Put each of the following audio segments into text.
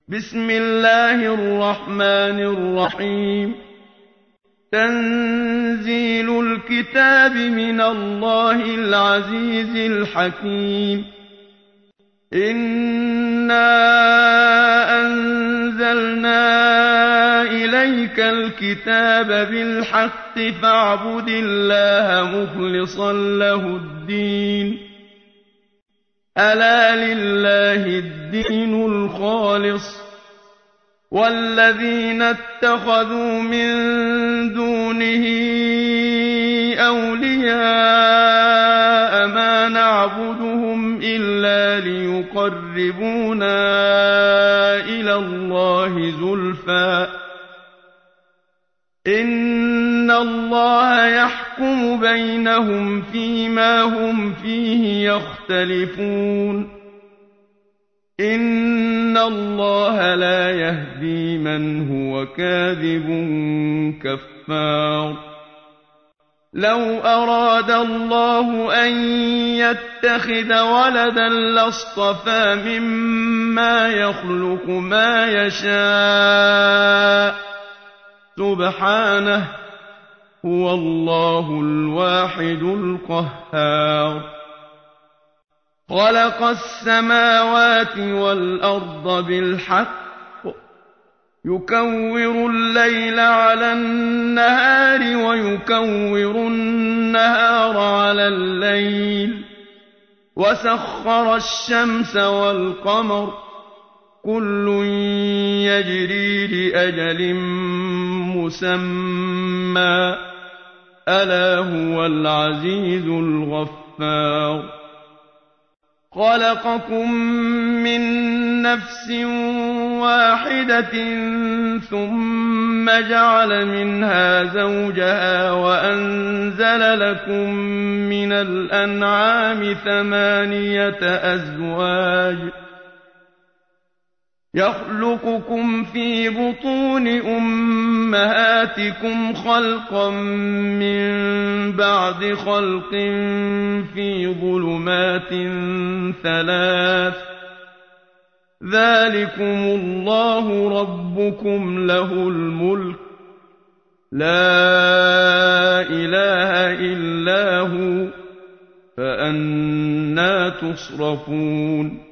بسم الله الرحمن الرحيم تنزيل الكتاب من الله العزيز الحكيم إنا أنزلنا إليك الكتاب بالحق فاعبد الله مخلصا له الدين ألا لله الدين الخالص والذين اتخذوا من دونه أولياء ما نعبدهم إلا ليقربونا إلى الله زلفى إن الله يحكم بينهم فيما هم فيه يختلفون إن الله لا يهدي من هو كاذب كفار لو أراد الله أن يتخذ ولدا لاصطفى مما يخلق ما يشاء سبحانه هو الله الواحد القهار خلق السماوات والأرض بالحق يكور الليل على النهار ويكور النهار على الليل وسخر الشمس والقمر كل يجري لأجل مسمى ألا هو العزيز الغفار خلقكم من نفس واحدة ثم جعل منها زوجها وأنزل لكم من الأنعام 8 أزواج يخلقكم في بطون أمهاتكم خلقا من بعد خلق في ظلمات 3 ذلكم الله ربكم له الملك لا إله إلا هو فأنى تصرفون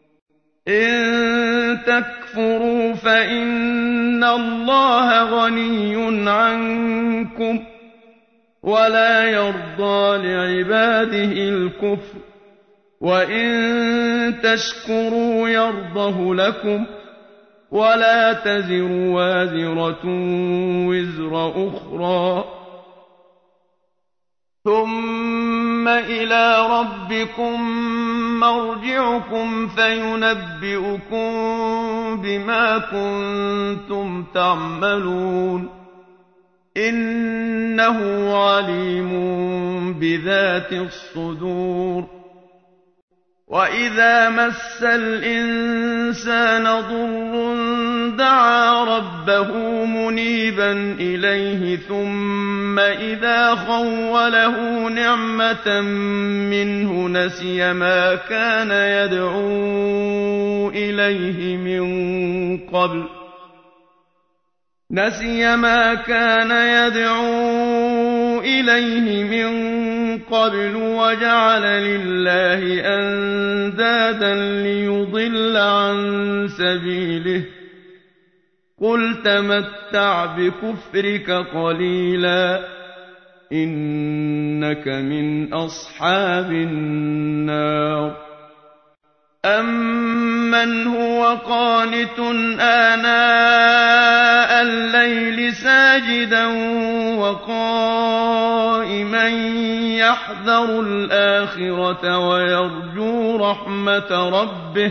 إن تكفروا فإن الله غني عنكم ولا يرضى لعباده الكفر وإن تشكروا يرضه لكم ولا تزر وازرة وزر أخرى ثم إلى ربكم مرجعكم فينبئكم بما كنتم تعملون إنه عليم بذات الصدور وإذا مس الإنسان ضر دعا ربه منيبا إليه ثم إذا خوله نعمة منه نسي ما كان يدعو إليه من قبل وجعل لله أندادا ليضل عن سبيله قل تمتع بكفرك قليلا إنك من أصحاب النار أمن هو قانت آناء الليل ساجدا وقائما يحذر الآخرة ويرجو رحمة ربه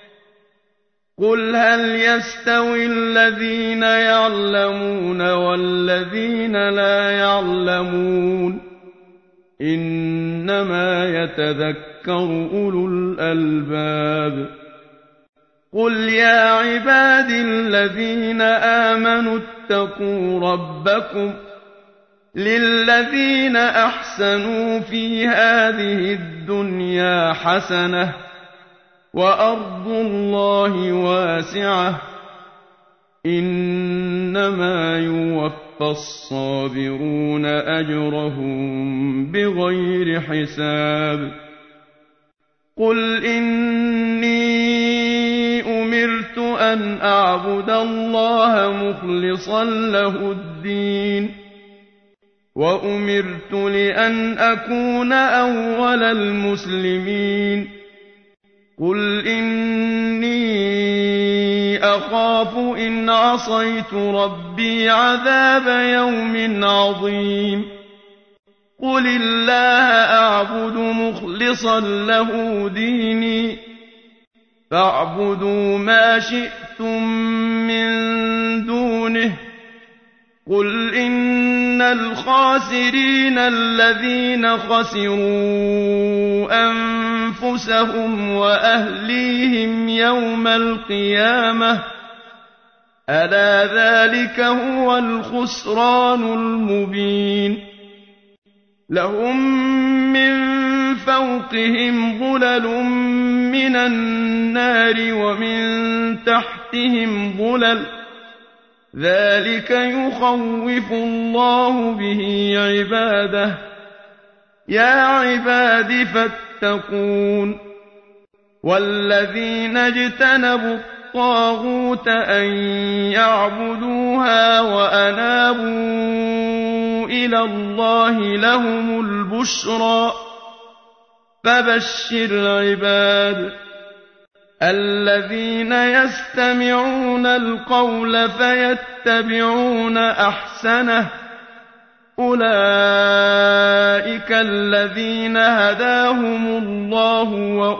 قل هل يستوي الذين يعلمون والذين لا يعلمون إنما يتذكر أولو الألباب قل يا عباد الذين آمنوا اتقوا ربكم للذين أحسنوا في هذه الدنيا حسنة وأرض الله واسعة إنما يوفى الصابرون أجرهم بغير حساب قل إني أمرت أن أعبد الله مخلصا له الدين وأمرت لأن أكون أول المسلمين قل إني أخاف إن عصيت ربي عذاب يوم عظيم قل الله أعبد مخلصا له ديني فاعبدوا ما شئتم من دونه قل إن الخاسرين الذين خسروا أنفسهم وأهليهم يوم القيامة ألا ذلك هو الخسران المبين لهم من فوقهم ظلل من النار ومن تحتهم ظلل ذلك يخوف الله به عباده يا عباد فاتقون والذين اجتنبوا الطاغوت أن يعبدوها وأنابوا إلى الله لهم البشرى فبشر عباد الذين يستمعون القول فيتبعون أحسنه أولئك الذين هداهم الله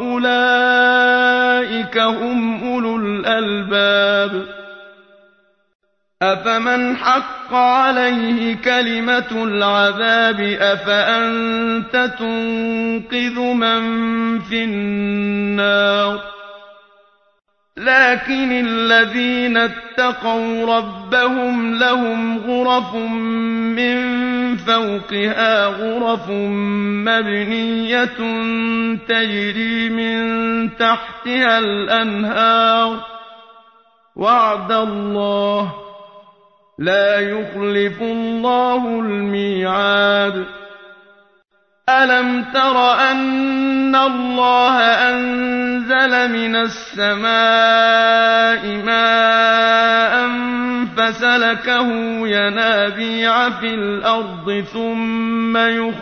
وأولئك هم أولو الألباب أفمن حق عليه كلمة العذاب أفأنت تنقذ من في النار لكن الذين اتقوا ربهم لهم غرف من فوقها غرف مبنية تجري من تحتها الأنهار وعد الله لا يخلف الله الميعاد ألم تر أن الله أنزل من السماء ماء فسلكه ينابيع في الأرض ثم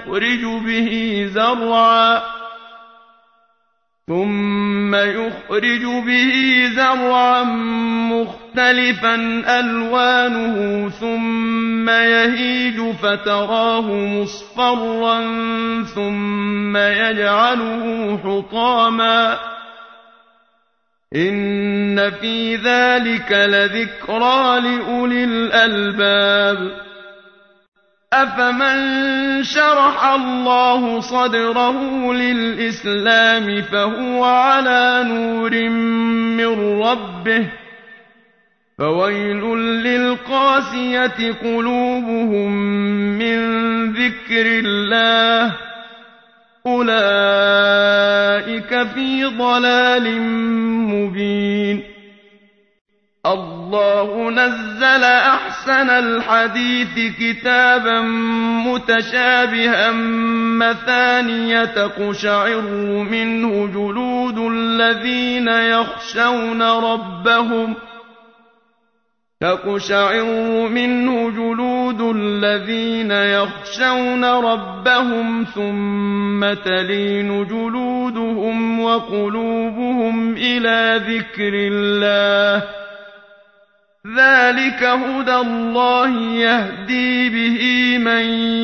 يخرج به زرعا مختلفا ألوانه ثم يهيج فتراه مصفرا ثم يجعله حطاما إن في ذلك لذكرى لأولي الألباب أفمن شرح الله صدره للإسلام فهو على نور من ربه فويل للقاسية قلوبهم من ذكر الله أولئك في ضلال مبين الله نزل أحسن الحديث كتابا متشابها مثانية تقشعر منه جلود الذين يخشون ربهم ثم تلين جلودهم وقلوبهم إلى ذكر الله ذلك هدى الله يهدي به من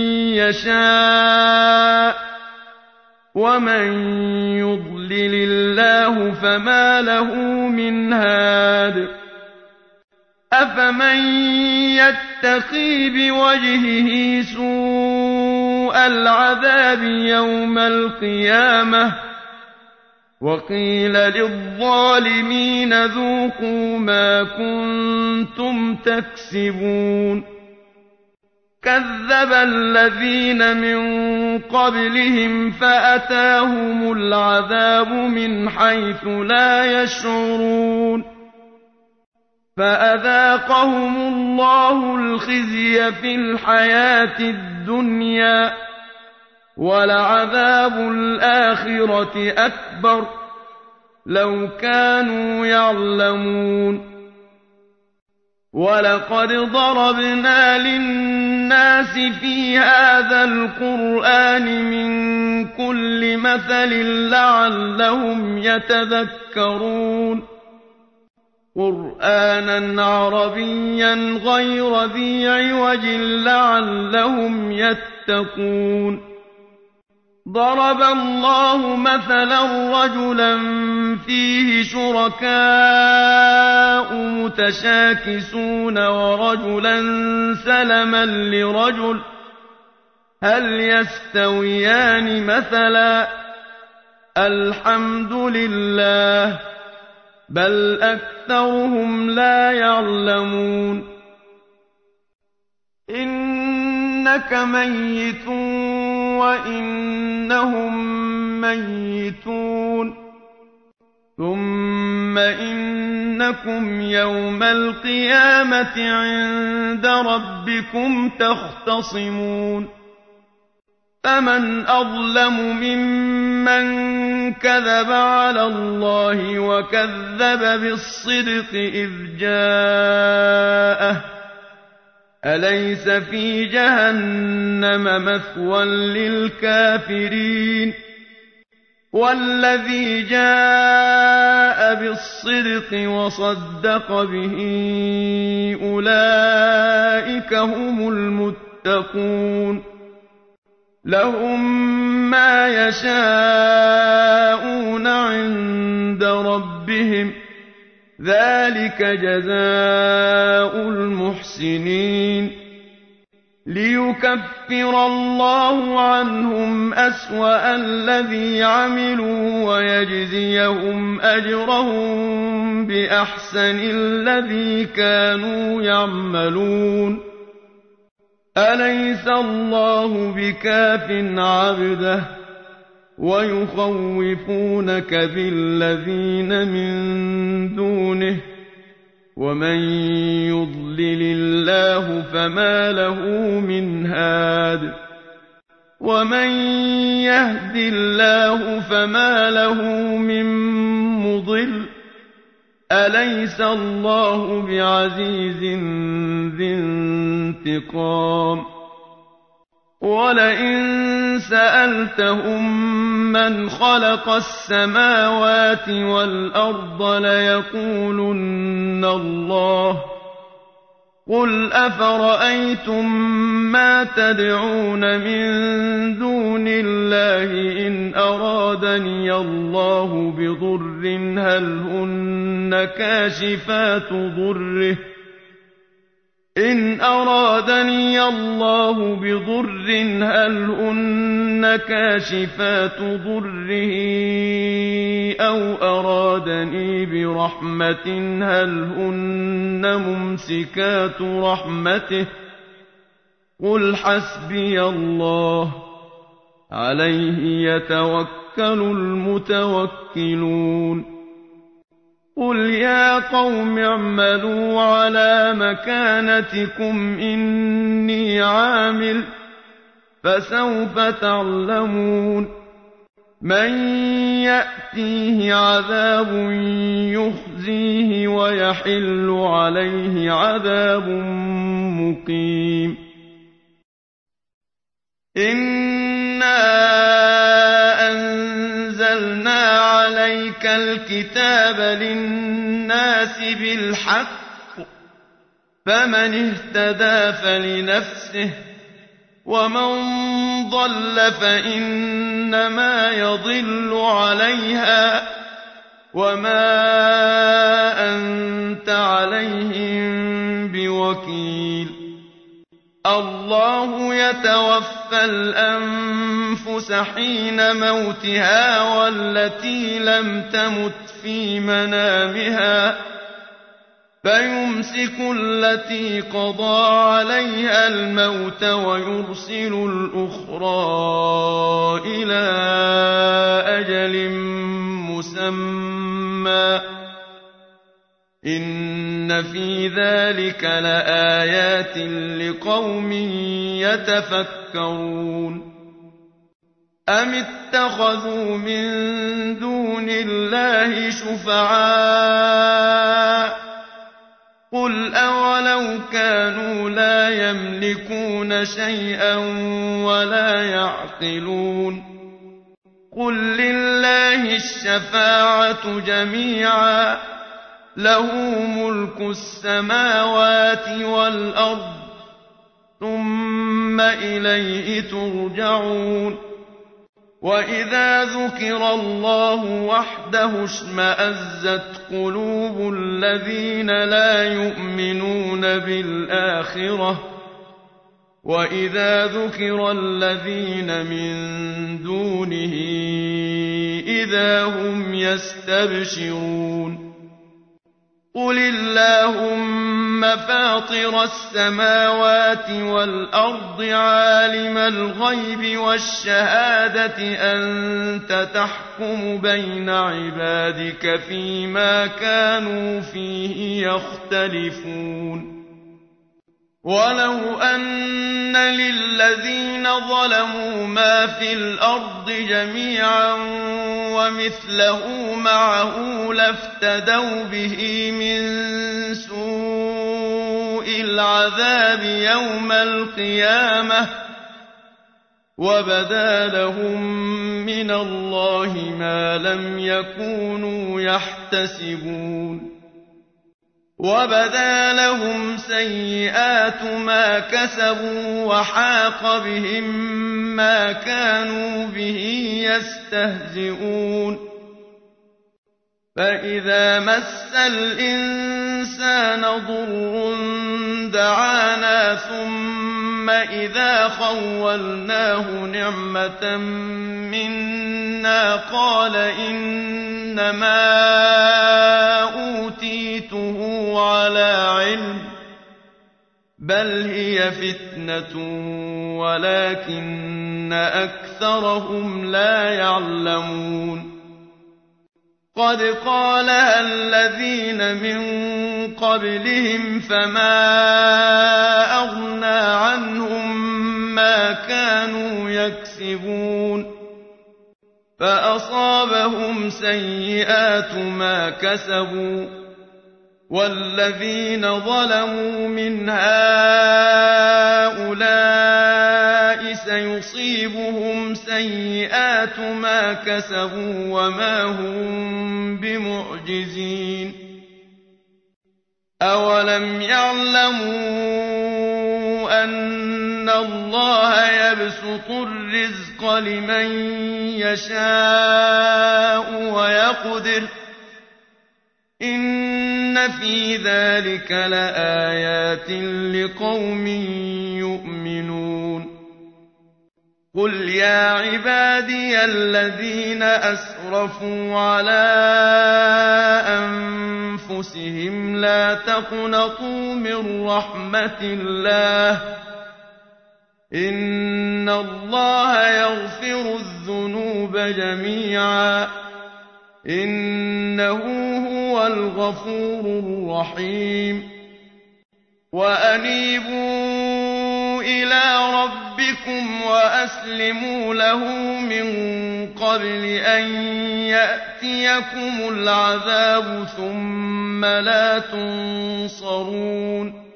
يشاء ومن يضلل الله فما له من هاد أفمن يتقي بوجهه سوء العذاب يوم القيامة وقيل للظالمين ذوقوا ما كنتم تكسبون كذب الذين من قبلهم فأتاهم العذاب من حيث لا يشعرون فأذاقهم الله الخزي في الحياة الدنيا ولعذاب الآخرة أكبر لو كانوا يعلمون ولقد ضربنا للناس في هذا القرآن من كل مثل لعلهم يتذكرون قرآنا عربيا غير ذي عوج لعلهم يتقون ضرب الله مثلا رجلا فيه شركاء متشاكسون ورجلا سلما لرجل هل يستويان مثلا الحمد لله بل أكثرهم لا يعلمون إنك ميت وإنهم ميتون ثم إنكم يوم القيامة عند ربكم تختصمون فمن أظلم ممن كذب على الله وكذب بالصدق إذ جاءه أليس في جهنم مثوى للكافرين والذي جاء بالصدق وصدق به أولئك هم المتقون لهم ما يشاءون عند ربهم ذلك جزاء المحسنين ليكفر الله عنهم أسوأ الذي عملوا ويجزيهم أجرهم بأحسن الذي كانوا يعملون أليس الله بكاف عبده ويخوفونك بالذين من دونه ومن يضلل الله فما له من هاد ومن يهد الله فما له من مضل أليس الله بعزيز ذي انتقام ولئن سألتهم من خلق السماوات والأرض ليقولن الله قل أفرأيتم ما تدعون من دون الله إن أرادني الله بضر هل هن كاشفات ضره إن أرادني الله بضر هل هن كاشفات ضره أو أرادني برحمة هل هن ممسكات رحمته قل حسبي الله عليه يتوكل المتوكلون قل يا قوم اعملوا على مكانتكم إني عامل فسوف تعلمون من يأتيه عذاب يخزيه ويحل عليه عذاب مقيم إنا أنزلنا عليك الكتاب للناس بالحق فمن اهتدى فلنفسه ومن ضل فإنما يضل عليها وما أنت عليهم بوكيل الله يتوفى الأنفس حين موتها والتي لم تمت في منامها فيمسك التي قضى عليها الموت ويرسل الأخرى إلى أجل مسمى إن في ذلك لآيات لقوم يتفكرون أم اتخذوا من دون الله شفعاء قل أولو كانوا لا يملكون شيئا ولا يعقلون قل لله الشفاعة جميعا له ملك السماوات والأرض ثم إليه ترجعون وإذا ذكر الله وحده اشمأزت قلوب الذين لا يؤمنون بالآخرة وإذا ذكر الذين من دونه إذا هم يستبشرون قل اللهم فاطر السماوات والأرض عالم الغيب والشهادة أنت تحكم بين عبادك فيما كانوا فيه يختلفون ولو أن للذين ظلموا ما في الأرض جميعا ومثله معه لافتدوا به من سوء العذاب يوم القيامة وبدا لهم من الله ما لم يكونوا يحتسبون وبدا لهم سيئات ما كسبوا وحاق بهم ما كانوا به يستهزئون فإذا مس الإنسان ضر دعانا ثم إذا خولناه نعمة منا قال إنما أوتيته على علم بل هي فتنة ولكن أكثرهم لا يعلمون قد قالها الذين من قبلهم فما أغنى عنهم ما كانوا يكسبون فأصابهم سيئات ما كسبوا والذين ظلموا من هؤلاء سيصيبهم سيئات ما كسبوا وما هم بمعجزين أولم يعلموا أن الله يبسط الرزق لمن يشاء ويقدر إن في ذلك لآيات لقوم يؤمنون قل يا عبادي الذين أسرفوا على أنفسهم لا تقنطوا من رحمة الله إن الله يغفر الذنوب جميعا إنه هو الغفور الرحيم وأنيبوا إلى ربكم وأسلموا له من قبل أن يأتيكم العذاب ثم لا تنصرون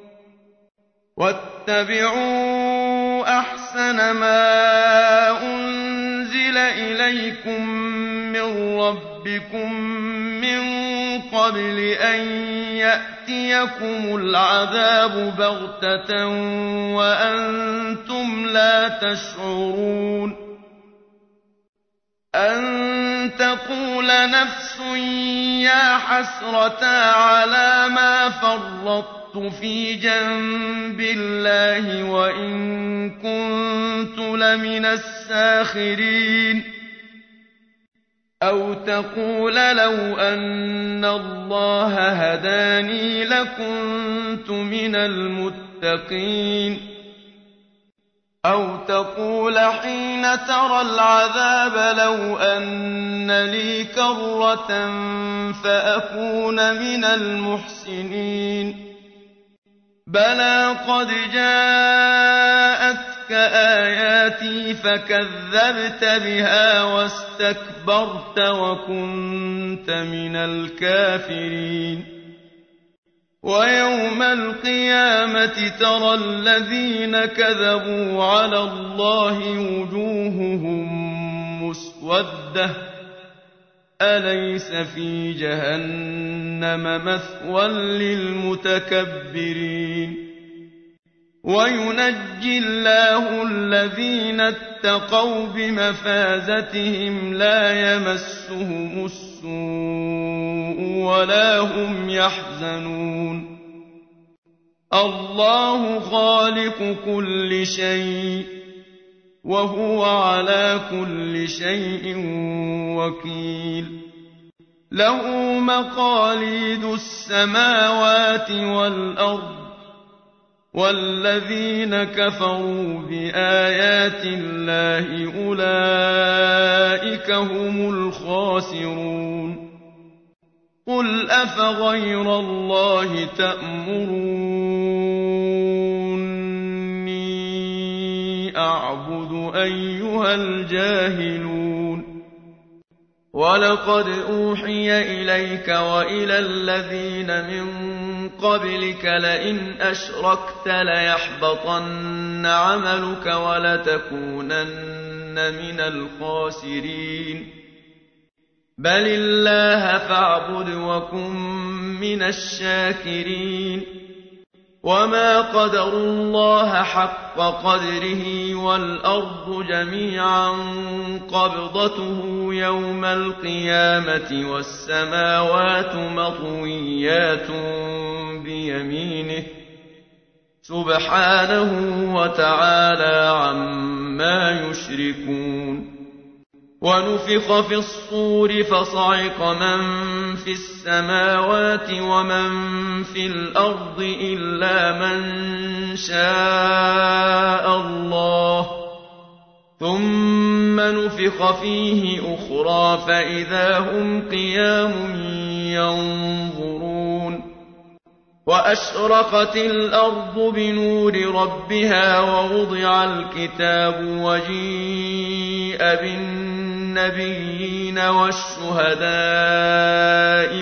واتبعوا أحسن ما أنزل إليكم من ربكم من قبل أن يأتيكم العذاب بغتة وأنتم لا تشعرون أن تقول نفس يا حسرة على ما فرطت في جنب الله وإن كنت لمن الساخرين أو تقول لو أن الله هداني لكنت من المتقين أو تقول حين ترى العذاب لو أن لي كرة فأكون من المحسنين بلى قد جاءتك آياتي فكذبت بها واستكبرت وكنت من الكافرين ويوم القيامة ترى الذين كذبوا على الله وجوههم مسودة أليس في جهنم مثوى للمتكبرين وينجي الله الذين اتقوا بمفازتهم لا يمسهم السوء ولا هم يحزنون الله خالق كل شيء وهو على كل شيء وكيل له مقاليد السماوات والأرض والذين كفروا بآيات الله أولئك هم الخاسرون قل أفغير الله تأمروني أعبد أيها الجاهلون ولقد أوحي إليك وإلى الذين من قبلك لئن أشركت ليحبطن عملك ولتكونن من الخاسرين بل الله فاعبد وكن من الشاكرين وما قدروا الله حق قدره والأرض جميعا قبضته يوم القيامة والسماوات مطويات بيمينه سبحانه وتعالى عما يشركون ونفخ في الصور فصعق من في السماوات ومن في الأرض إلا من شاء الله ثم نفخ فيه أخرى فإذا هم قيام ينظرون وأشرقت الأرض بنور ربها ووضع الكتاب وجيء بالنبيين والشهداء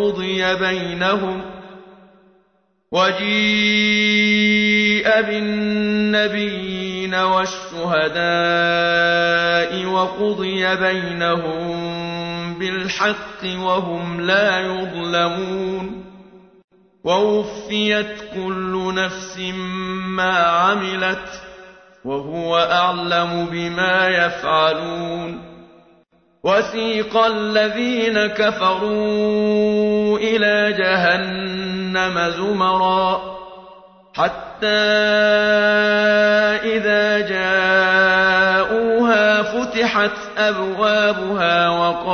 وقضي بينهم بالحق وهم لا يظلمون ووفيت كل نفس ما عملت وهو أعلم بما يفعلون وسيق الذين كفروا إلى جهنم زمرا حتى إذا جاءوها فتحت أبوابها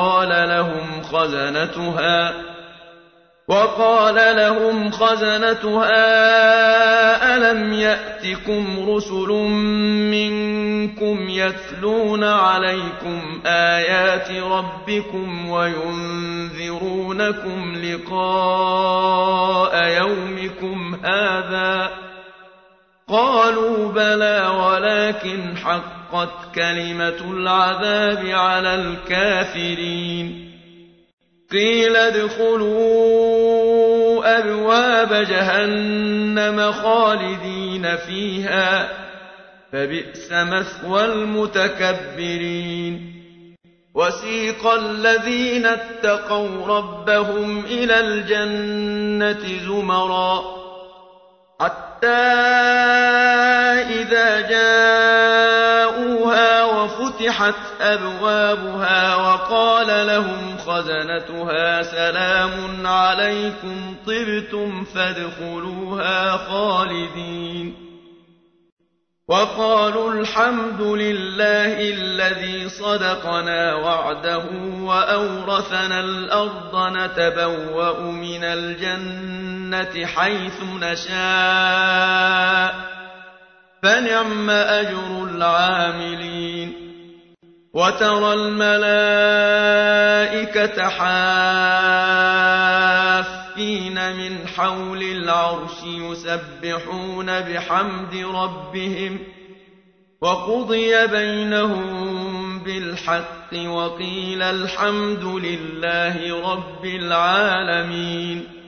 وقال لهم خزنتها ألم يأتكم رسل منكم يتلون عليكم آيات ربكم وينذرونكم لقاء يومكم هذا قالوا بلى ولكن حقت كلمة العذاب على الكافرين قيل ادخلوا أبواب جهنم خالدين فيها فبئس مثوى المتكبرين وسيق الذين اتقوا ربهم إلى الجنة زمرا حتى إذا جاءوها وفتحت أبوابها وقال لهم خزنتها سلام عليكم طبتم فادخلوها خالدين وقالوا الحمد لله الذي صدقنا وعده وأورثنا الأرض نتبوأ من الجنة حيث نشاء فنعم أجر العاملين وترى الملائكة حافين من حول العرش يسبحون بحمد ربهم وقضي بينهم بالحق وقيل الحمد لله رب العالمين